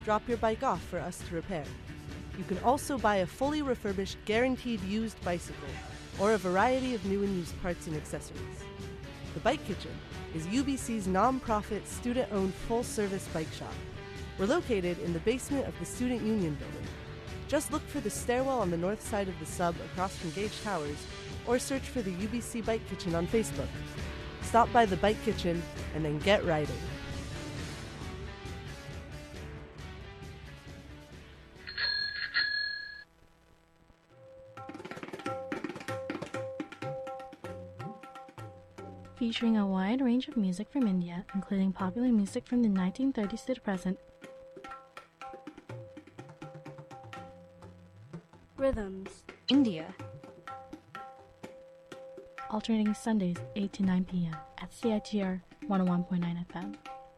drop your bike off for us to repair. You can also buy a fully refurbished, guaranteed used bicycle, or a variety of new and used parts and accessories. The Bike Kitchen is UBC's non-profit, student-owned, full-service bike shop. We're located in the basement of the Student Union building. Just look for the stairwell on the north side of the sub across from Gage Towers, or search for the UBC Bike Kitchen on Facebook. Stop by the Bike Kitchen and then get riding. Featuring a wide range of music from India, including popular music from the 1930s to the present. Rhythms India. Alternating Sundays 8 to 9 p.m. at CITR 101.9 FM.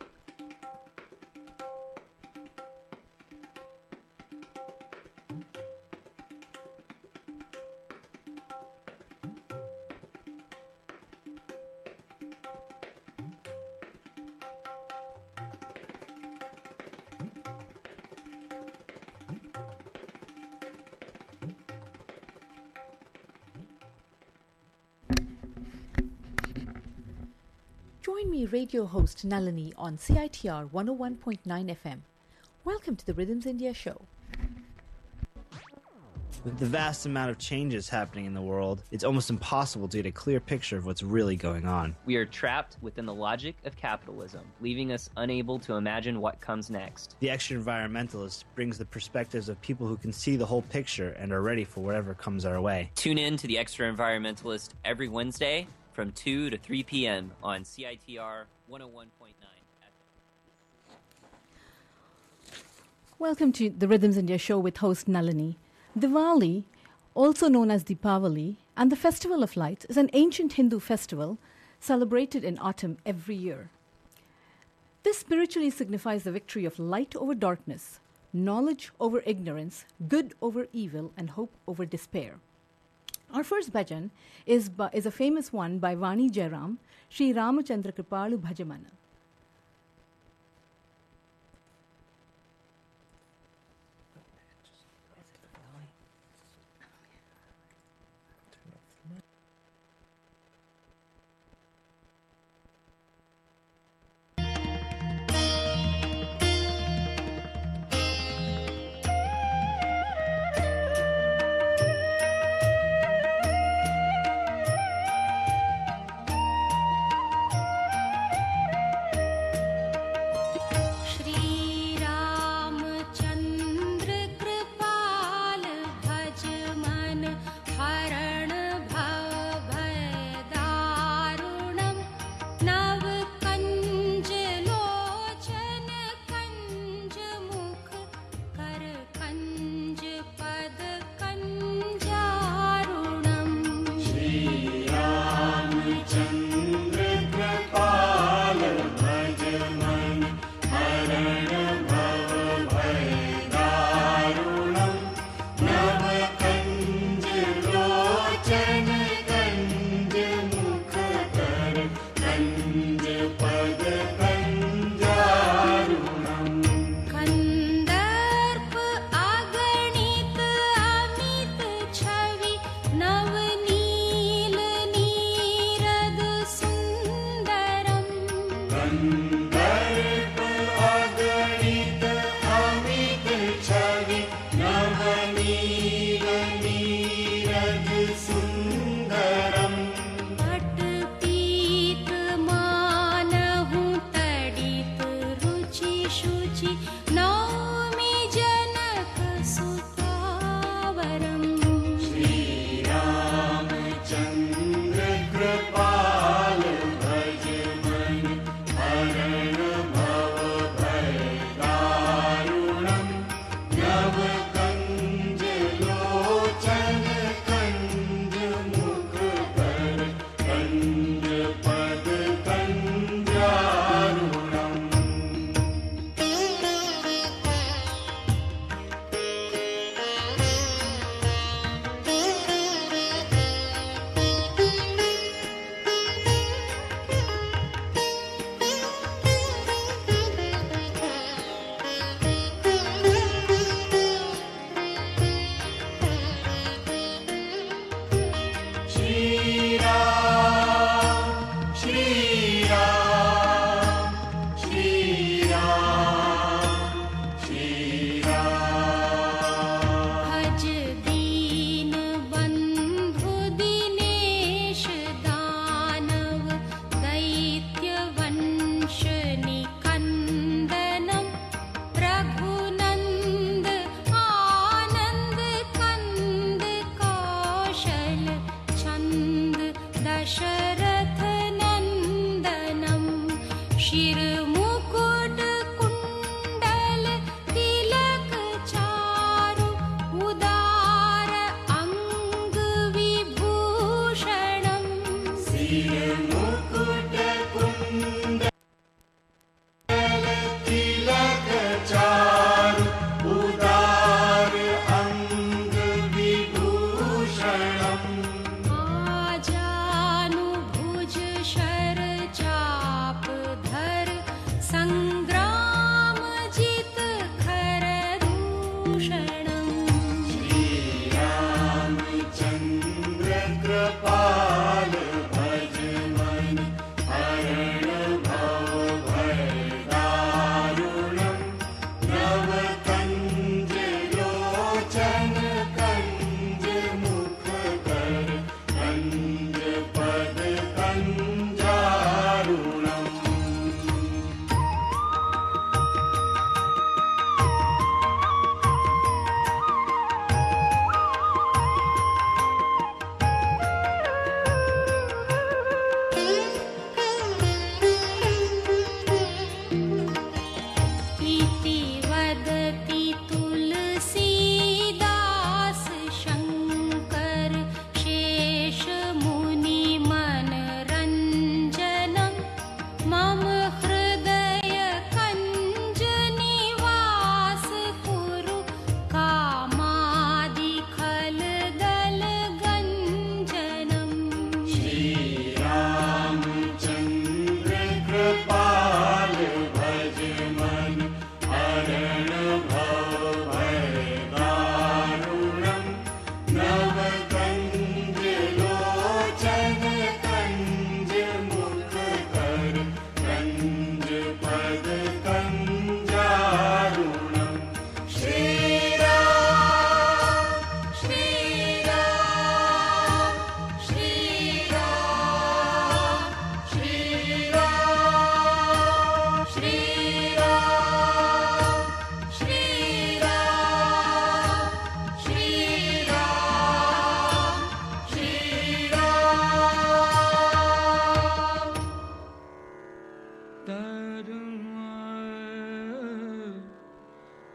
Join me, radio host Nalini, on CITR 101.9 FM. Welcome to the Rhythms India show. With the vast amount of changes happening in the world, it's almost impossible to get a clear picture of what's really going on. We are trapped within the logic of capitalism, leaving us unable to imagine what comes next. The Extra Environmentalist brings the perspectives of people who can see the whole picture and are ready for whatever comes our way. Tune in to the Extra Environmentalist every Wednesday from 2 to 3 p.m. on CITR 101.9. Welcome to the Rhythms India show with host Nalini. Diwali, also known as Deepavali, and the Festival of Lights, is an ancient Hindu festival celebrated in autumn every year. This spiritually signifies the victory of light over darkness, knowledge over ignorance, good over evil, and hope over despair. Our first bhajan is a famous one by Vani Jairam, Sri Ramachandra Kripalu Bhajamana.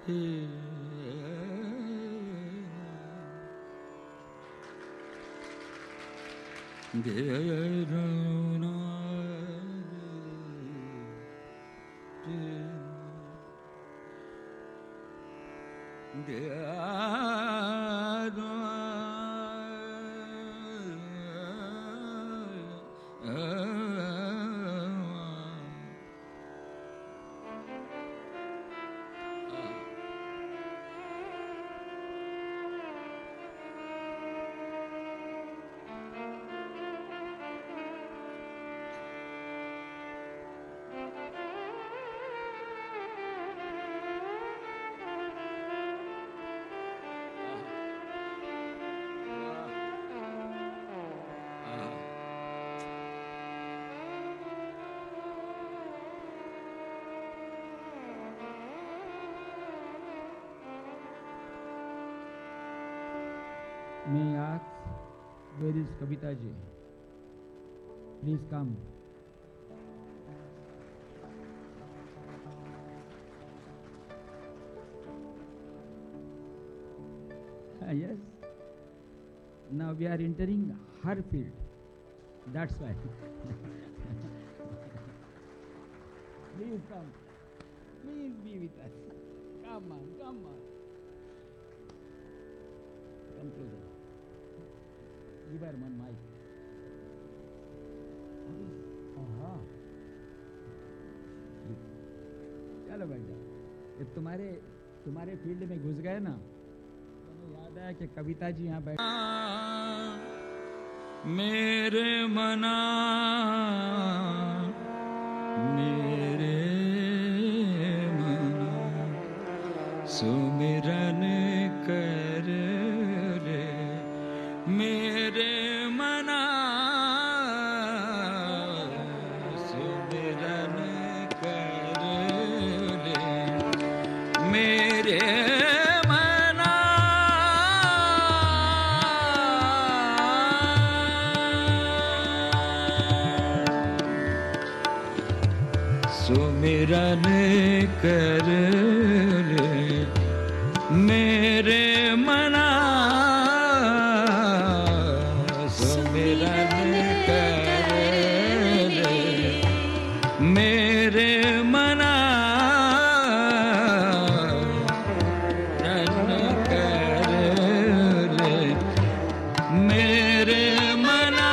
May I ask, where is Kavita ji? Please come. Yes. Now we are entering her field. That's why. Please come. Please be with us. Come on, come on. Come closer. Give her one mic. चलो बैठ जाओ। ये तुम्हारे field में घुस गए ना, तो मुझे याद आया कि कविता जी यहाँ बैठ। मेरे मना सुमिरन कर रे मेरे मना सुमिरन कर रे मेरे मना सुमिरन कर रे मेरे मना सुमिरन कर रे मेरे मना रन कर रे मेरे मना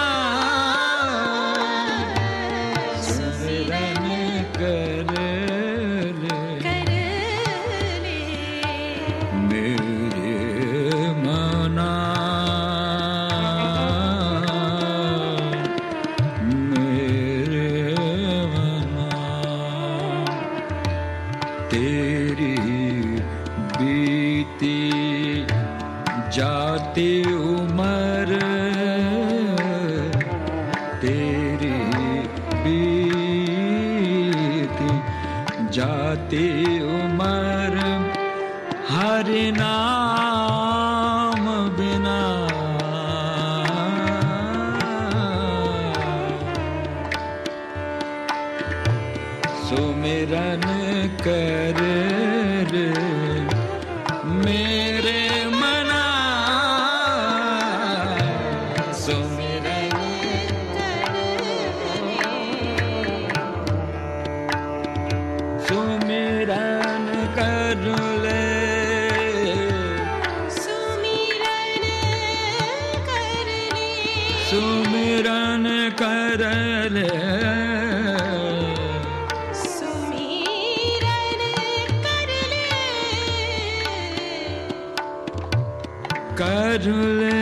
सुमिरन कर रे जाती उमर तेरी बीती जाती उमर हरि नाम बिना सुमिरन कर रे मेरे मना सुमिरन सुमिरन कर ले सुमिरन कर ले कर ले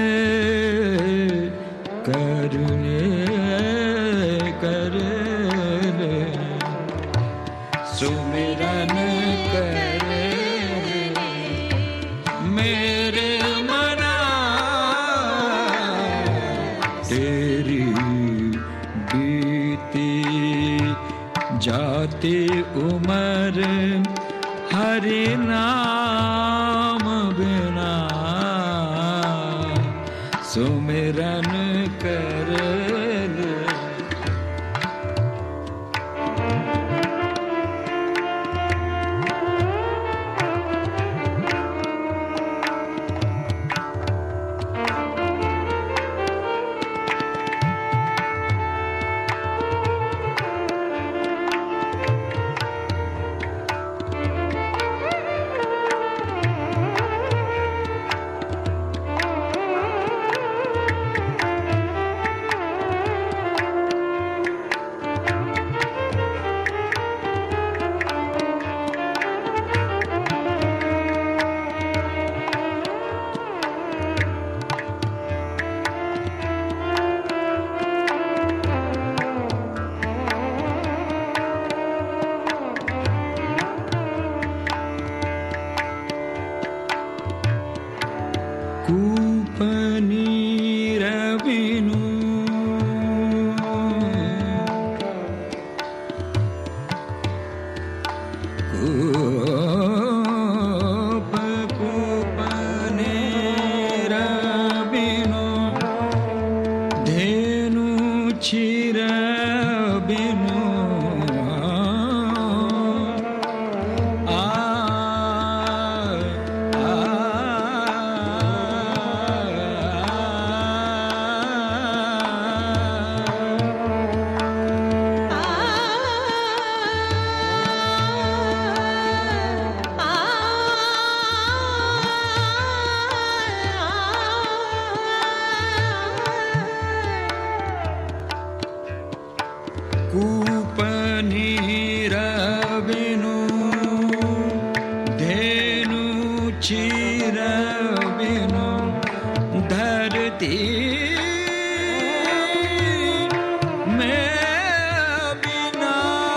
कर ले कर ले सुमिरन कर मेरे मना तेरी बीती जाती उमर हरि नाम बिना सुमिरन कर ले कूपनीर बिनु कूपनीर बिनु धेनु क्षीर बिनु कूपनीर बिनु धेनु क्षीर बिनु धरती में बिना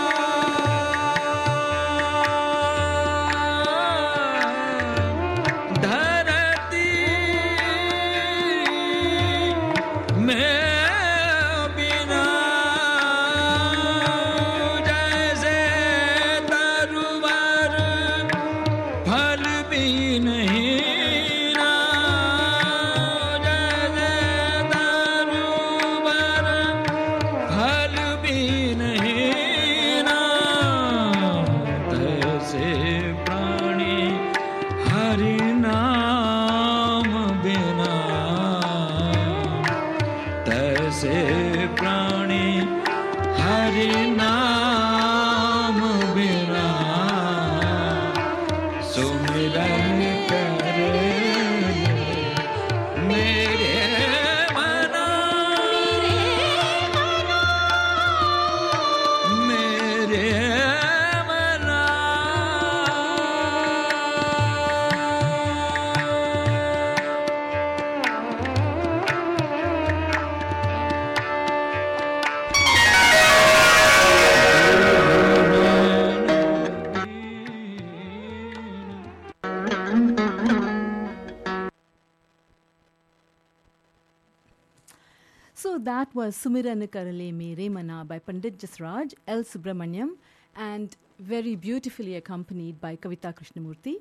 धरती में से प्राणी हरि नाम बिना सुमिरन करे मेरे मना मेरे मना So that was Sumiran Karale Mere Mana by Pandit Jasraj L. Subramaniam, and very beautifully accompanied by Kavita Krishnamurti.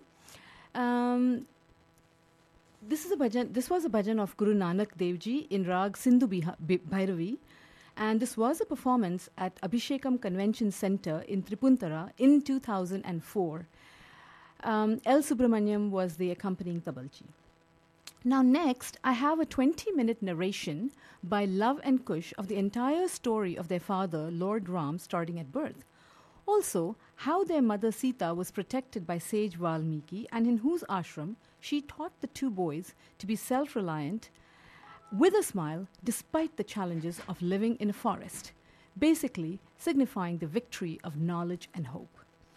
This was a bhajan of Guru Nanak Dev Ji in Rag Sindhu Bhairavi, and this was a performance at Abhishekam Convention Center in Tripuntara in 2004. L. Subramaniam was the accompanying tabalji. Now next, I have a 20-minute narration by Love and Kush of the entire story of their father, Lord Ram, starting at birth. Also, how their mother Sita was protected by sage Valmiki, and in whose ashram she taught the two boys to be self-reliant with a smile despite the challenges of living in a forest, basically signifying the victory of knowledge and hope.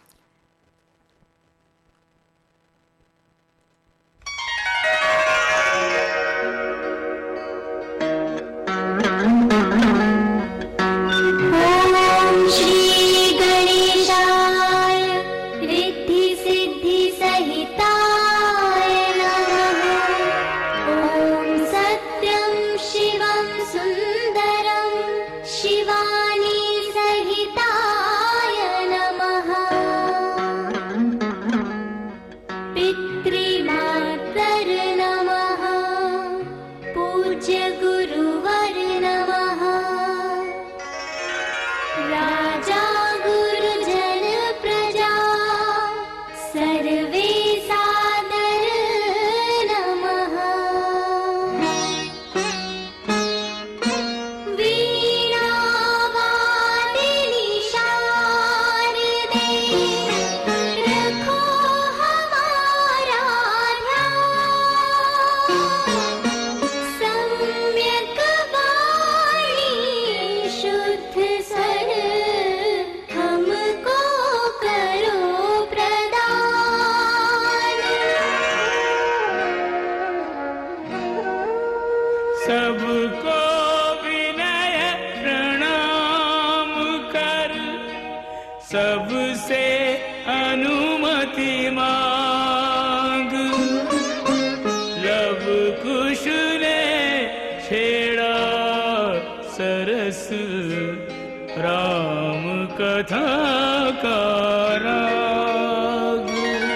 सबको विनय प्रणाम कर सबसे अनुमति मांग लब कथा का राग।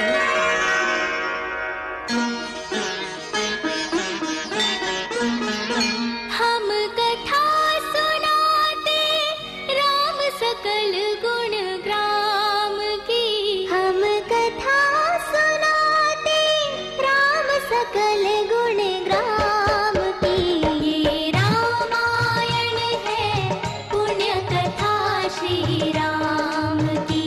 हम कथा सुनाते राम सकल गुण ग्राम की। हम कथा सुनाते राम सकल गुण ग्राम की। ये रामायण है पुण्य कथा श्री राम की।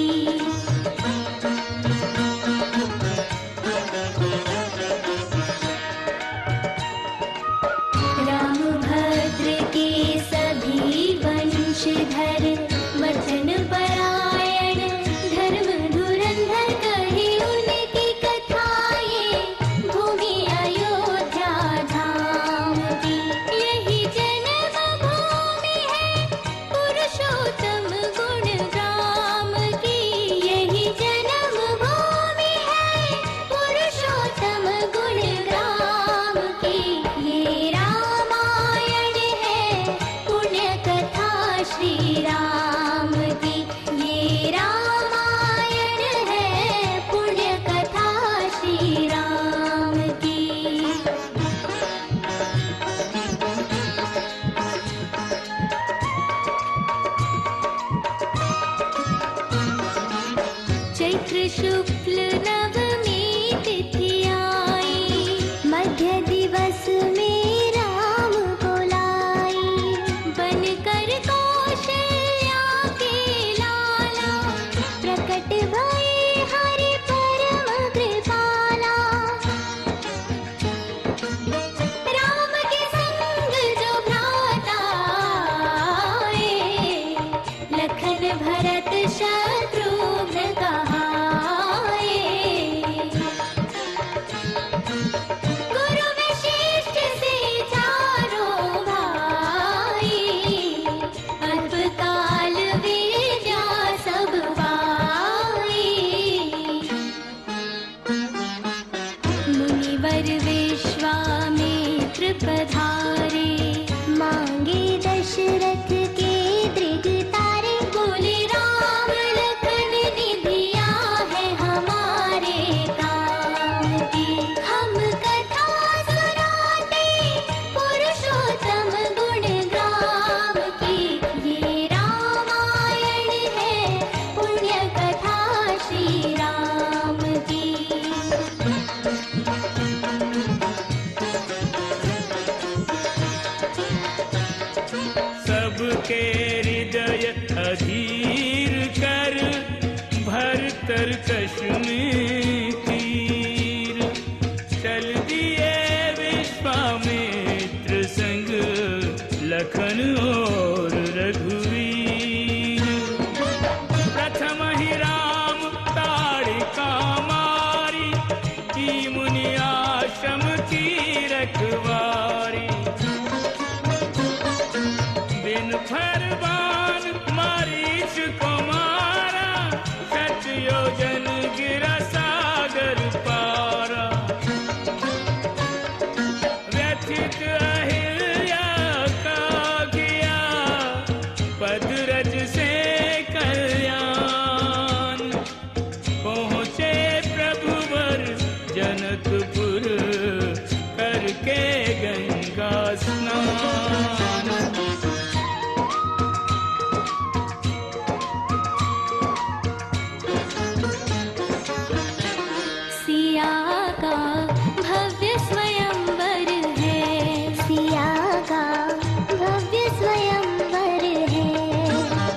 राम भद्र के सभी वंशधर वचन परायण धर्म धुरंधर कहे उनकी कथाएं भूमि अयोध्या धाम की। यही जन्म भूमि है पुरुषोत्तम गुण ग्राम की। यही जन्म भूमि है पुरुषोत्तम गुण ग्राम की। ये रामायण है पुण्य कथा श्री राम की। ये रामायण है पुण्य कथा श्री राम की। चैत्र शुक्ल नवमी तिथि आई। मध्य दिवस में राम को लाई। बनकर कौशल्या के लाला प्रकट भये हरि परम कृपाला। राम के संग जो भ्राता आए, लखन भरत शत्रुघ्न कहाए। गुरु वशिष्ठ से चारों भाई, अल्पकाल विद्या सब पाई। मुनिवर विश्वामित्र पधारे, मांगे दशरथ के दृढ़ तारे। बोले राम लखन निधिया है हमारे काम की। हम कथा सुनाते पुरुषोत्तम गुण ग्राम की। ये रामायण है पुण्य कथा श्री राम की। सबके हृदय अधीर कर भरतर कश में तीर। चल दिए विश्वामित्र संग लखन और रघुवीर। प्रथम ही राम ताड़िका मारी, की मुनि आश्रम की रखवारी। बिन फरमान मारीच को मारा, शत योजन गिरा सागर पारा। व्यथित अहिल्या का किया, पदरज से कल्याण। पहुँचे प्रभुवर जनकपुर, करके गंगा स्नान। सिया का भव्य स्वयंवर है। सिया का भव्य स्वयंवर है।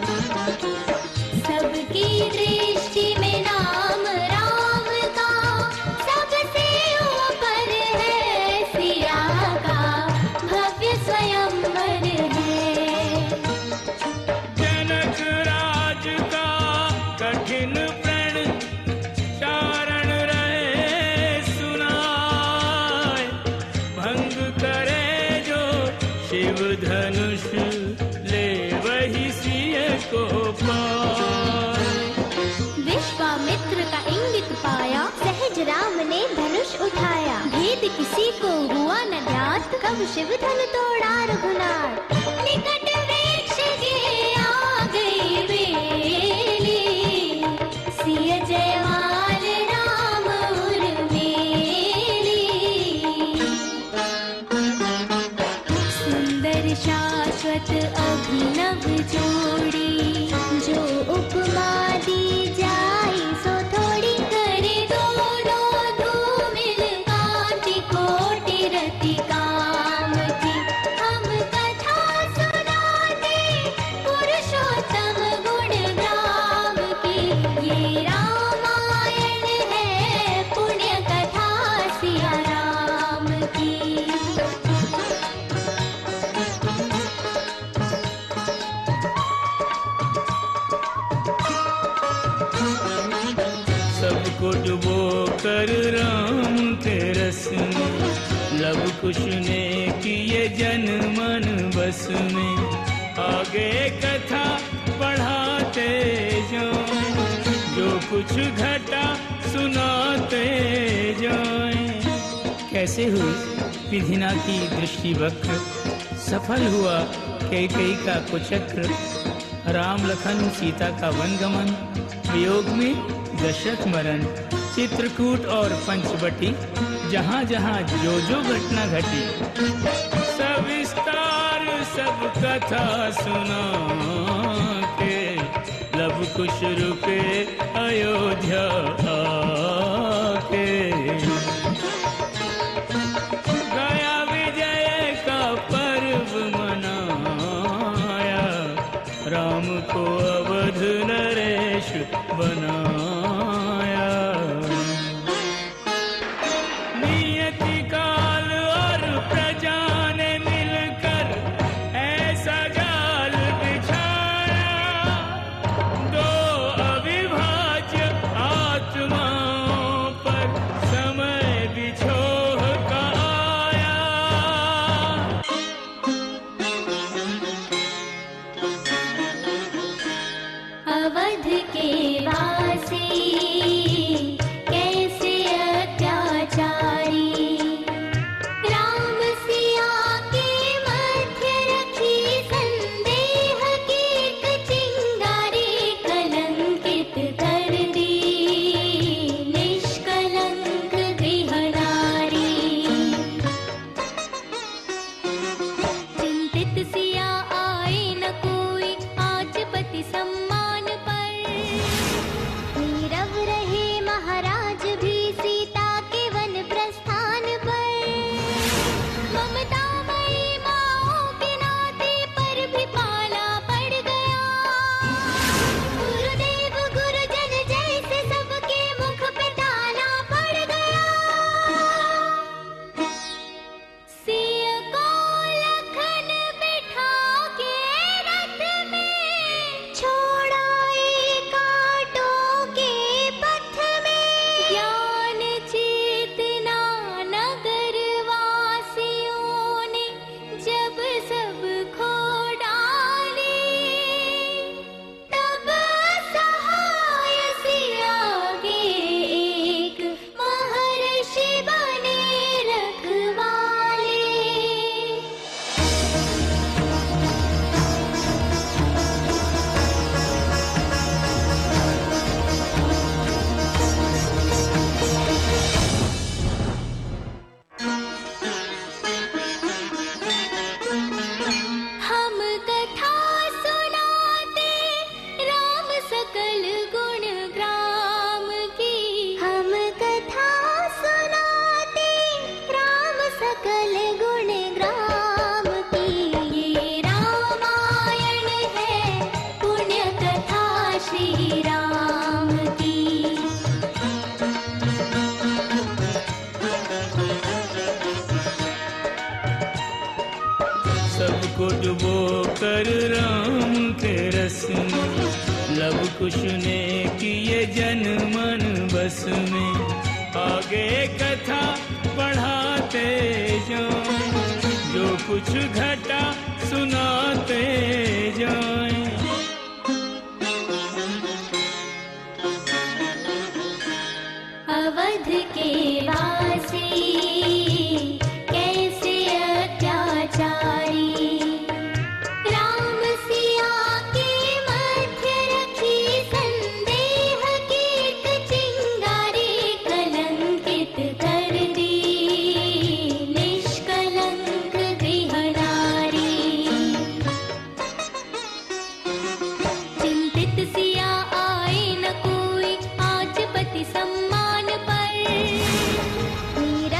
सबकी दृष्टि में नाम राम का सबसे ऊपर है। सिया का भव्य स्वयंवर है। जनक राज का कठिन प्रण चारण रहे सुनाए। भंग करे जो शिव धनुष, ले वही सिय को पाए। विश्वामित्र का इंगित पाया, सहज राम ने धनुष उठाया। भेद किसी को हुआ न ज्ञात, कब शिव धनु तोड़ा रघुनाथ। निकट वृक्ष के आ गई वे, कुश ने किए जन मन बस में, आगे कथा बढ़ाते जाएं, जो कुछ घटा सुनाते जाएं। कैसे हुई विधिना की दृष्टि वक्र, सफल हुआ कैकेयी का कुचक्र, राम लखन सीता का वनगमन, वियोग में दशरथ मरण, चित्रकूट और पंचवटी, जहाँ जहाँ जो जो घटना घटी, सब विस्तार सब कथा सुना के, लब कुश रुके अयोध्या आके। गया विजय का पर्व मनाया, राम को अवध नरेश बनाया। नियति काल और प्रजा ने मिलकर ऐसा जाल बिछाया, दो अविभाज्य आत्माओं पर समय बिछोह का आया। अवध के वासी कैसे अत्याचारी, राम सिया के मध्य रखी संदेह की चिंगारी, कलंकित कर दी निष्कलंक गृहनारी। चिंतित सिया आए न कोई आज पति सम्मान पर, नीरव रहे महाराज भी सीता के वन प्रस्थान पर। ममतामयी माओं के नाते पर भी पाला पड़ गया, गुरुदेव गुरुजन जैसे सबके मुख पे ताला पड़ गया। सिया को लखन बिठा के रथ में, छोड़ाए कांटों के पथ में। ज्ञान चेतना नगर वासियों ने जब सब खो डाली, तब सहाय सिया के एक महर्षि बने रखवाले। हम कथा सुनाते राम सकल गुण ग्राम की, हम कथा सुनाते राम सकल गुण ग्राम की। ये रामायण है पुण्य कथा श्री राम की। सबको डुबो कर राम के रस में, लव कुश ने किए जन मन बस में, आगे कथा बढ़ाते जाएं, जो कुछ घटा सुनाते जाएं। अवध के वासी कैसे अत्याचारी, राम सिया के मध्य रखी संदेह की चिंगारी, कलंकित कर दी निष्कलंक गृहनारी। चिंतित सिया आए न कोई आज पति सम्मान पर, नीरव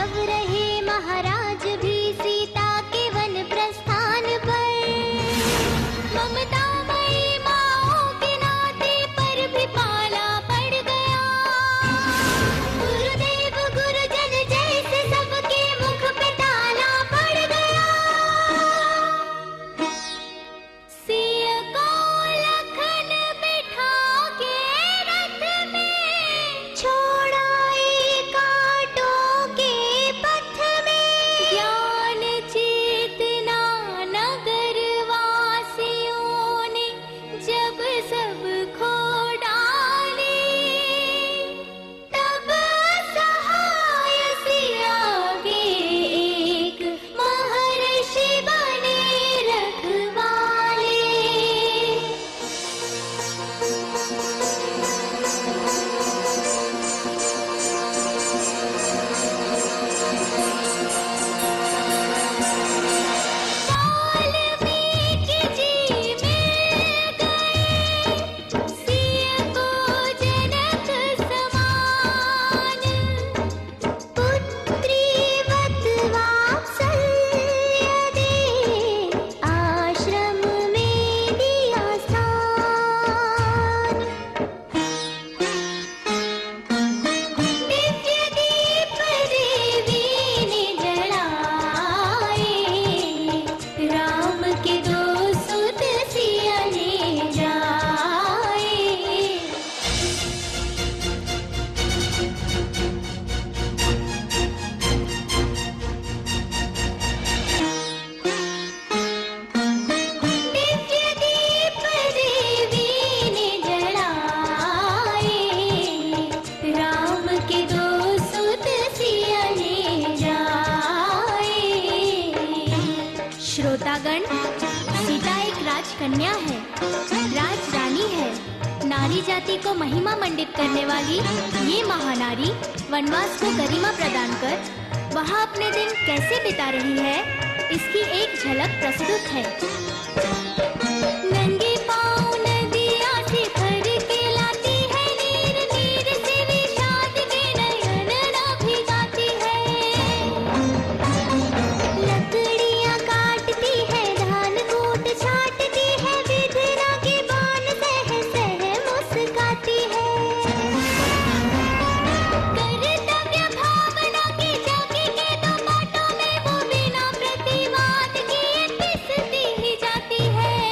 प्रजागण, सीता एक राजकन्या है, राज रानी है। नारी जाति को महिमा मंडित करने वाली ये महानारी वनवास को गरिमा प्रदान कर वहाँ अपने दिन कैसे बिता रही है, इसकी एक झलक प्रस्तुत है। नंगे पाँव नदिया से भर के लाती है नीर, नीर से विषाद के नयन न भिगाती है। लकड़ियाँ काटती है, धान कूट छाटती है, विधरा के बाण सह सह मुस्काती है। कर्तव्य भावना के जाके के दो बाटों में वो बिना प्रतिवाद किए पिसती ही जाती है।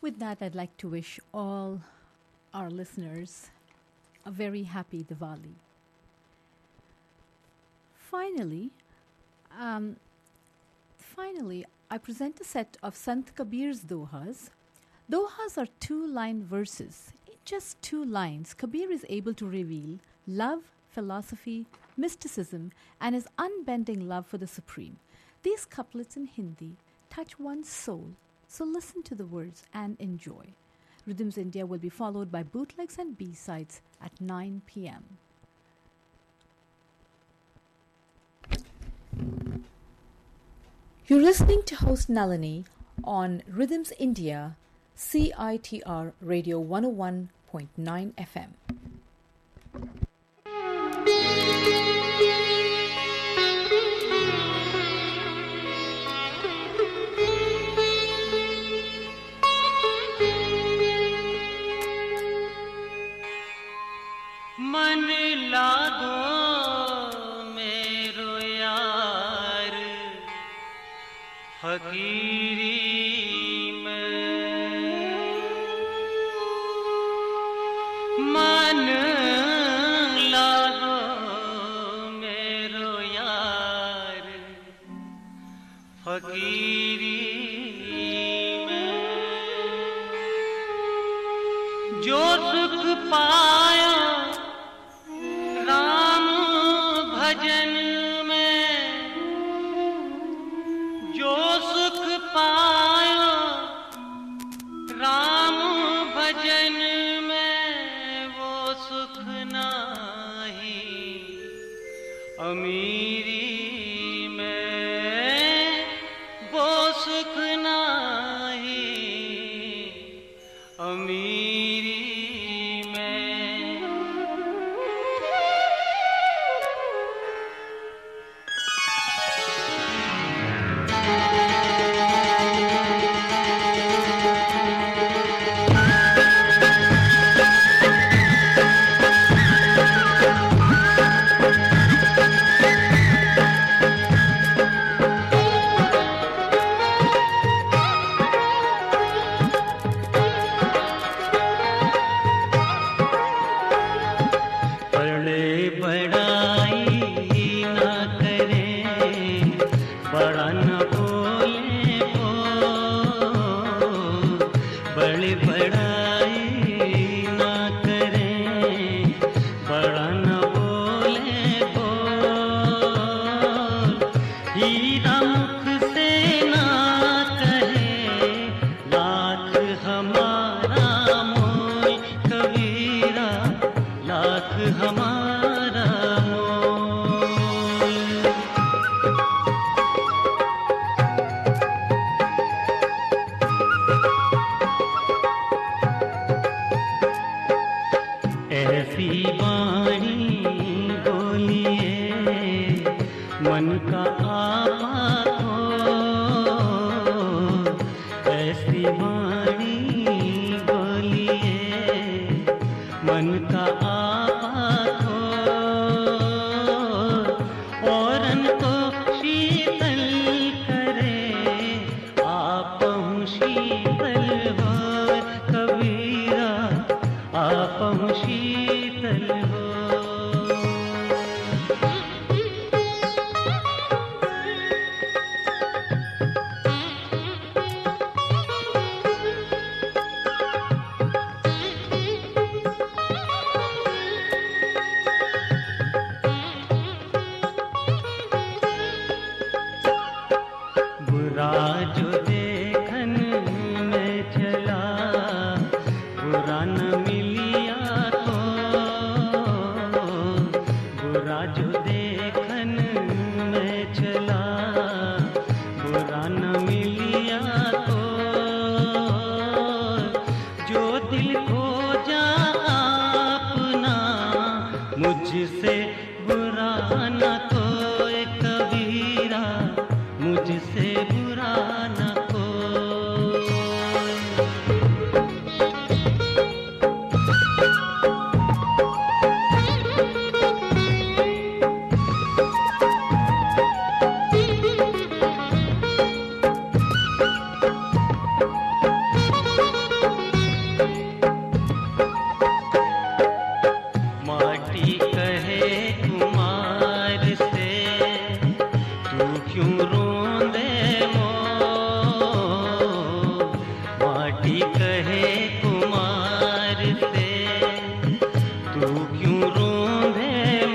With that, I'd like to wish all our listeners a very happy Diwali. Finally, I present a set of Sant Kabir's dohas. Dohas are 2-line verses. In just 2 lines, Kabir is able to reveal love, philosophy, mysticism, and his unbending love for the Supreme. These couplets in Hindi touch one's soul, so listen to the words and enjoy. Rhythms India will be followed by bootlegs and B-sides at 9 p.m. You're listening to host Nalini on Rhythms India, CITR Radio 101.9 FM. मन लागो मेरो यार फकीरी में मन लागो मेरो यार फकीरी में जो सुख पाया राम भजन में जो सुख पाया राम भजन में वो सुख नाही अमीरी में वो सुख नाही अमीरी मुझसे बुरा न कोई कबीरा, मुझसे बुरा न क्यों रोंदे मोर, माटी कहे कुमार से, तू क्यों रोंदे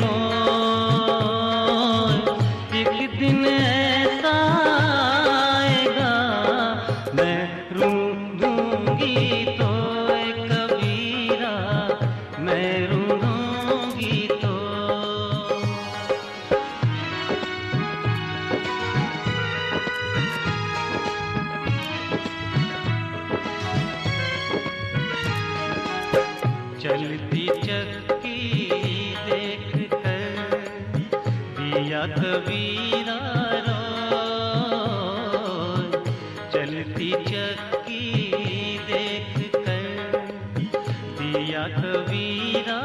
मोर, एक दिन ऐसा आएगा मैं रूंधूंगी तो कबीरा, मैं रूंधूंगी तो। चलती चक्की देख कर दिया कबीरा रोए, चलती चक्की देख कर दिया कबीरा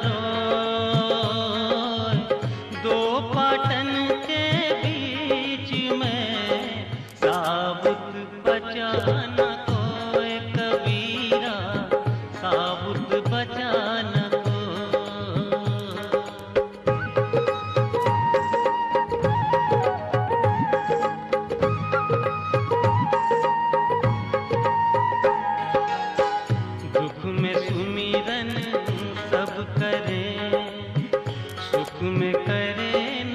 रोए, दो पाटन के बीच में साबुत बचाना कोई कबीरा, साबुत बचाना को। दुख में सुमिरन सब करे, सुख में करे न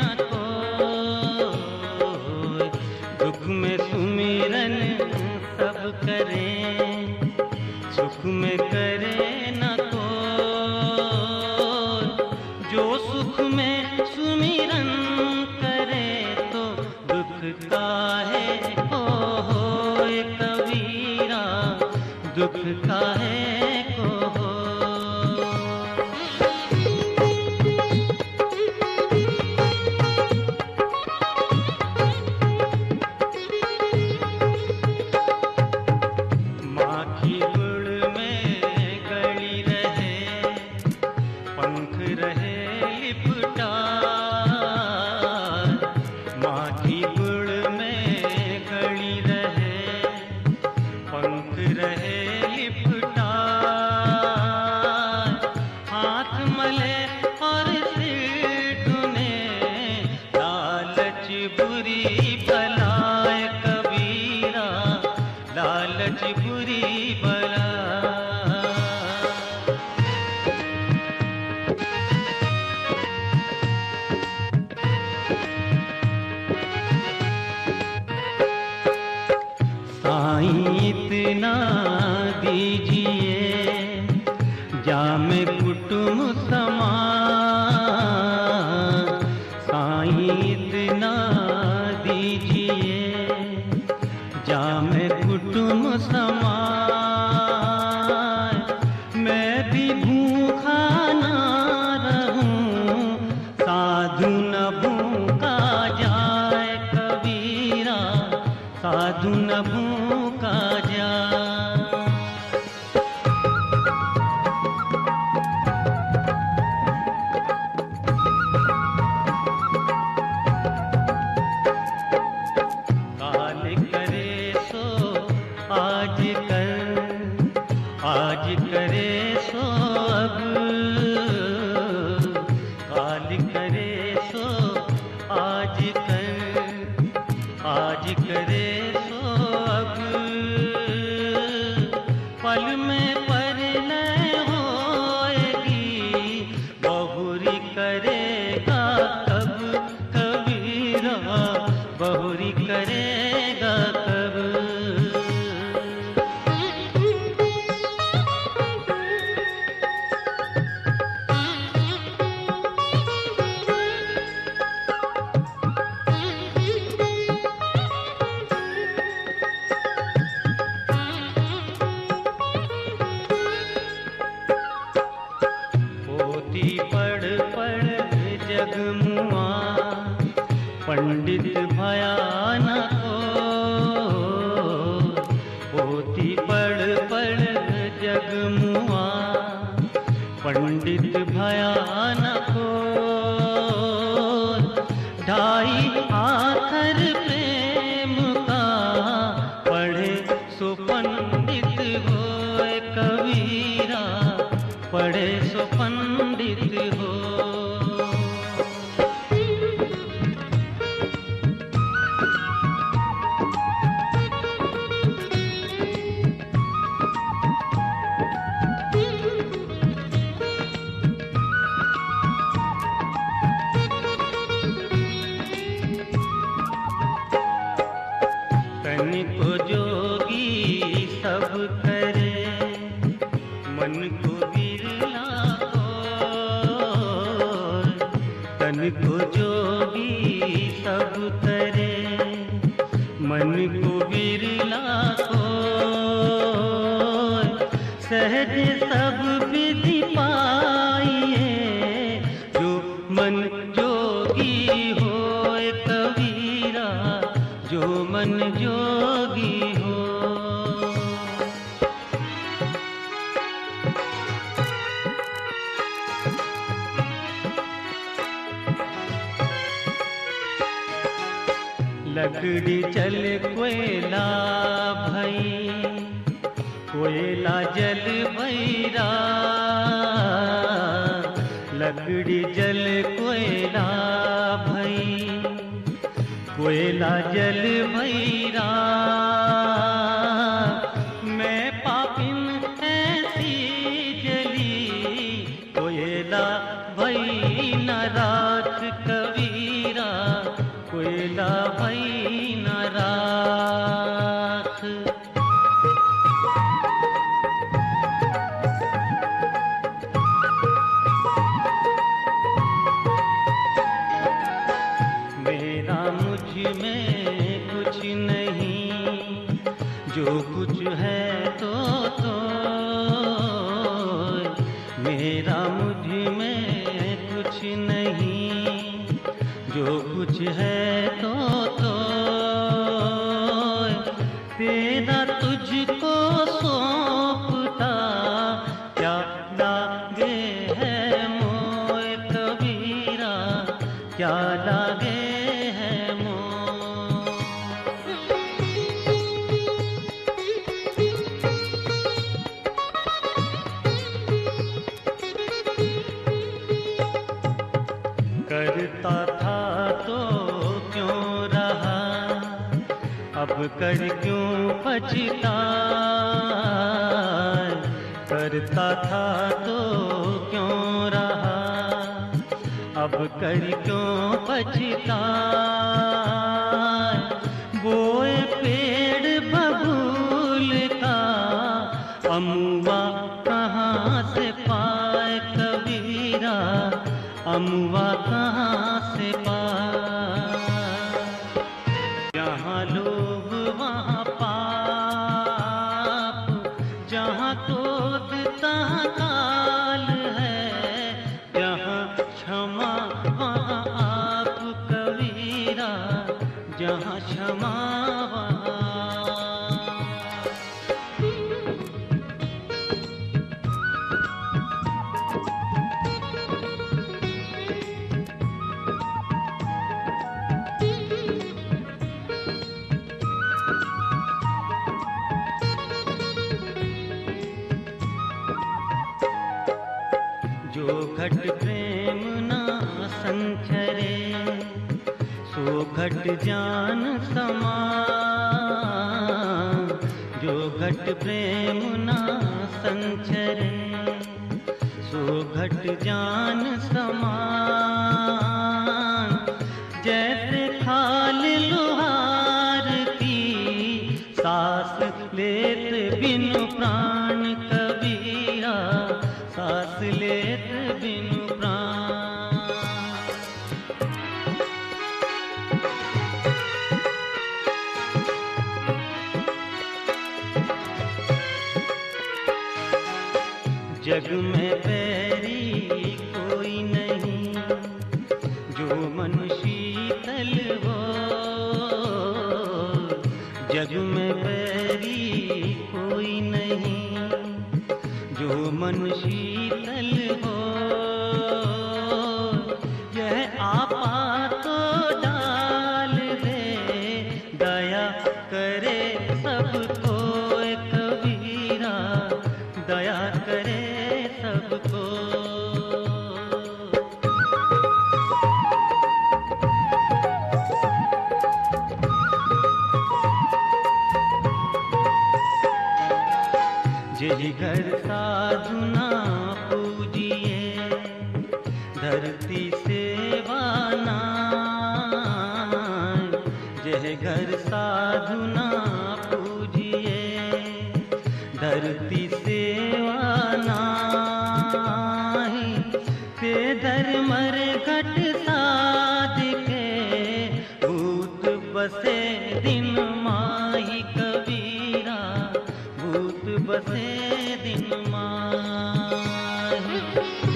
कोई, दुख में सुमिरन सब करे, सुख में करे न कोई, जो सुख में सुमिरन करे तो दुख काहे को होए कबीरा, दुख काहे को हो। माखी गुड़ में गली रहे, पंख रहे लिपटा, माखी गुड़ में गली रहे, पंख रहे लिपटा, हाथ मले और सिर धुने, लालच बुरी बलाए कबीरा, लालच बुरी बला। साईं इतना दीजिए जामे कुटुम समान, साईं इतना दीजिए जामे कुटुम समान, मैं भी भूखा ना रहूं, साधु न भूखा जाए कबीरा, साधु न भूखा जाए। काल करे सो आज कर, आज करे सो अब, काल करे सो आज कर, आज करे सो अब, पल में परिणय होएगी, बहुरी करेगा कब कबीरा, बहुरी करेगा कब। पोती पढ़ पढ़ जग मुआ, पंडित भयाना को, पोती पढ़ पढ़ जग मुआ, पंडित भयाना को, ढाई आखर प्रेम का पढ़े सो पंडित होए कबीरा, पढ़े सो पंडित हो। करे मन को बिरला को सहज सब विधि पाइए जो मन जोगी होए कबीरा जो मन जोगी हो। लकड़ी चल कोयला भई कोयला जल भैरा लकड़ी जल कोयला भई कोयला जल भैरा मैं पापिन ऐसी जली कोयला भई न राख कबीरा कोयला भई न राख। मेरा मुझ में कुछ नहीं जो कुछ है तो मेरा मुझ में कुछ नहीं जो कुछ है तो तेरा तुझको सौंपता क्या लागे है मोए कबीरा क्या लागे है मोह। करता था तो क्यों रहा अब कर क्यों पछता करता था तो क्यों रहा अब कर क्यों पछता बोए पेड़ बबूल का अमुआ कहाँ से पाए कबीरा अमुआ कहाँ से पाए। जहाँ लोभ वहाँ पाप जहाँ क्रोध तहाँ काल है जहाँ क्षमा वहाँ आप कबीरा जहाँ क्षमा वहाँ। जो घट प्रेम ना संचरे सो घट जान समान जो घट प्रेम ना संचरे सो घट जान समान जैसे खाल लोहार की सांस लेत बिनु प्राण कबीरा सांस लेत बिनु प्राण। जग में बैरी कोई नहीं जो मन शीतल हो जग में बैरी कोई नहीं जो मन शीतल हो यह आपा तो डाल दे दया करे सबको कबीरा दया करे सबको। जेहि घर साधु ना पूजिए धरती सेवा ना जेहि घर साधु ना पूजिए धरती सेवा नाही ते धर्मर घट साध के बसे दिन माही कबीरा, भूत बसे दिन माही।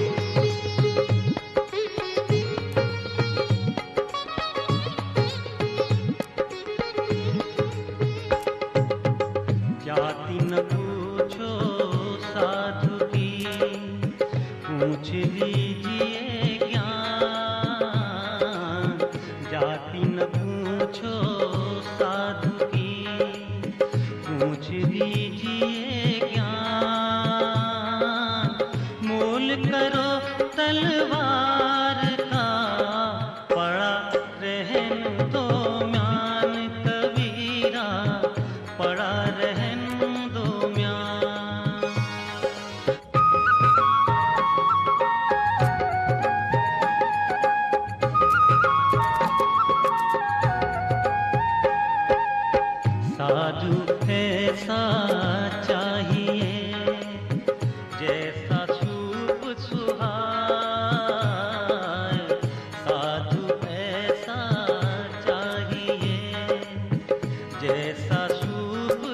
जाति न पूछो साधु की, पूछ लीजिए ज्ञान। जाति न पूछो साधु की, पूछ लीजिए ज्ञान। मोल करो तलवार का, पड़ा रहन दो म्यान कबीरा, पड़ा रहन दो म्यान। साधु ऐसा चाहिए, जैसा सूप सुहाए। साधु ऐसा चाहिए, जैसा सूप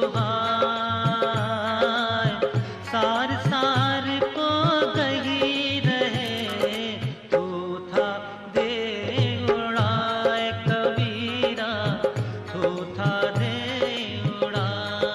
सुहाए। सार सार को गही रहे, थोथा दे उड़ाए कबीरा, थोथा दे उड़ाए।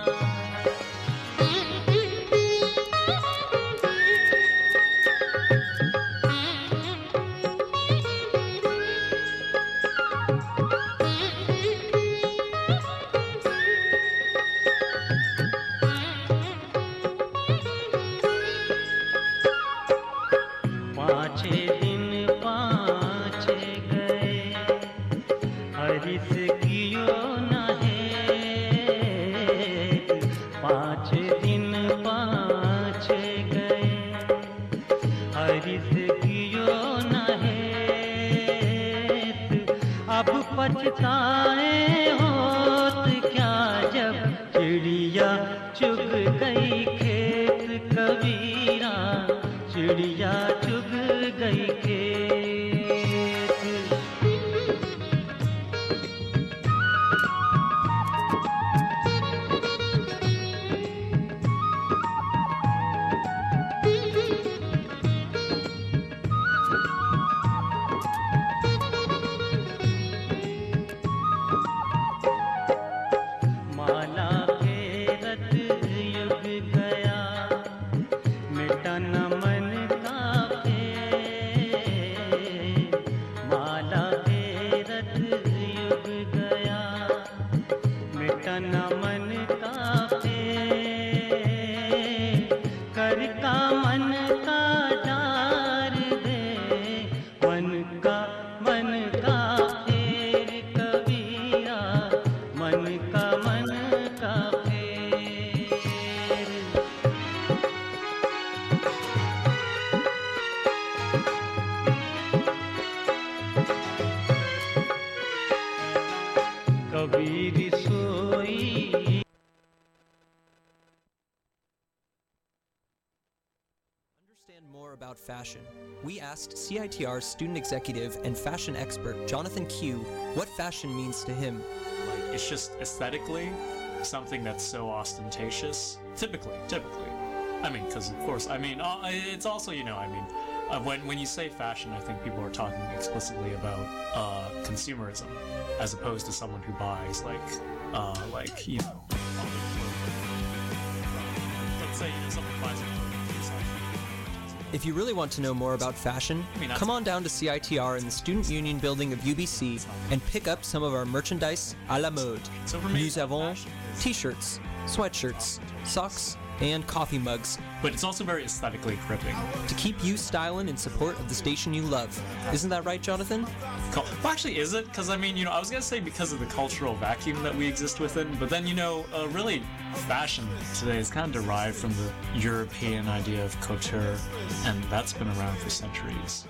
पाँचे दिन पाँचे गए, हरिस कियो न हेत। पाँचे दिन पाँचे गए, हरिस कियो न हेत। अब पछताए होत क्या, जब चिड़िया चुग गई खेत कबीरा, चिड़िया चुग गई खेत। माला फेरत युग गया, मिटा न मन का फेर। माला फेरत युग गया, मिटा न मन का फेर। कर का मन का डार दे, मन का फेर कबीरा, मन का फेर। कबीर सोई। Understand more about fashion. We asked CITR student executive and fashion expert Jonathan Q what fashion means to him. Like, it's just aesthetically something that's so ostentatious. Typically. I mean, because of course, I mean, it's also, you know, I mean, when you say fashion, I think people are talking explicitly about consumerism, as opposed to someone who buys like you know, let's say someone buys a If you really want to know more about fashion, come on down to CITR in the Student Union building of UBC and pick up some of our merchandise à la mode. Nous avons t-shirts, sweatshirts, socks, and coffee mugs. But it's also very aesthetically gripping. To keep you styling in support of the station you love. Isn't that right, Jonathan? Well, actually, is it? Because, I mean, you know, I was going to say because of the cultural vacuum that we exist within, but then, you know, really, fashion today is kind of derived from the European idea of couture, and that's been around for centuries.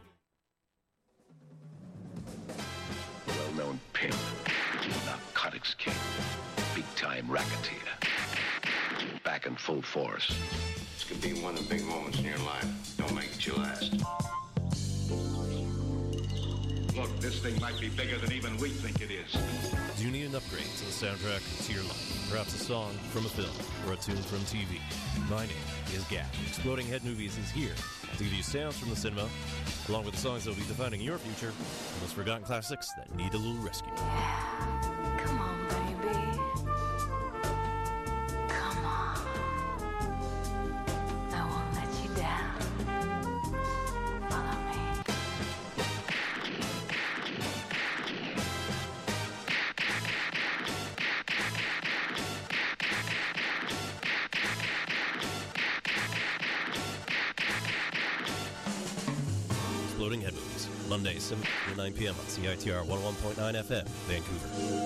Well-known pimp, narcotics king, big-time racketeer. Back in full force. This could be one of the big moments in your life. Don't make it your last. Look, this thing might be bigger than even we think it is. Do you need an upgrade to the soundtrack to your life? Perhaps a song from a film or a tune from TV? My name is Gap. Exploding Head Movies is here to give you sounds from the cinema, along with the songs that will be defining your future, and those forgotten classics that need a little rescue. Come on, baby. Come on. I won't let you down. Follow me. Exploding Head Movies, Monday, 7 to 9 p.m. on CITR 101.9 FM, Vancouver.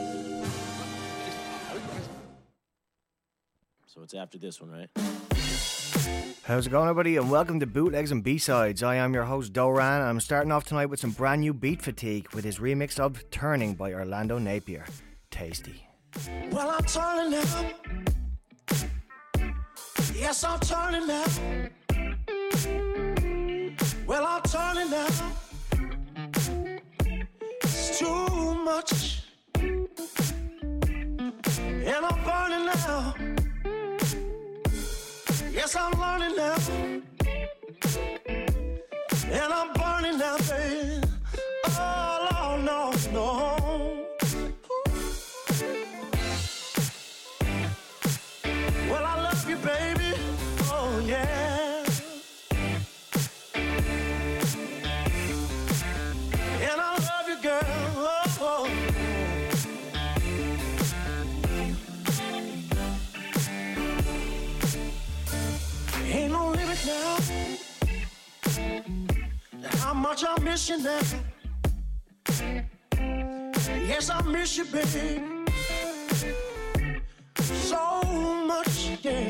So it's after this one, right? How's it going, everybody, and welcome to Bootlegs and B-Sides. I am your host, Doran, and I'm starting off tonight with some brand new Beat Fatigue with his remix of Turning by Orlando Napier. Tasty. Well, I'm turning now. Yes, I'm turning now. Well, I'm turning now. It's too much. And I'm burning now. Yes, I'm learning now. And I'm burning now, baby. Oh, no, no. Well, I love you, baby. Oh, yeah. And I love you, girl. Oh. Ain't no limit now. How much I miss you now. Yes, I miss you, baby. So much, yeah.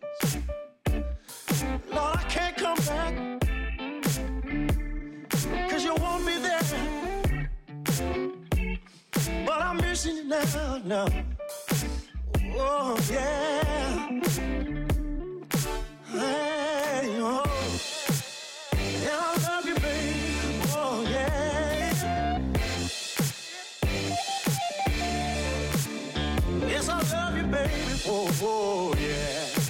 Lord, I can't come back. 'Cause you want me there. But I'm missing you now, no. Oh, yeah. Hey, oh. And I love you, baby. Oh, yeah. Yes, I love you, baby. Oh, oh, yeah.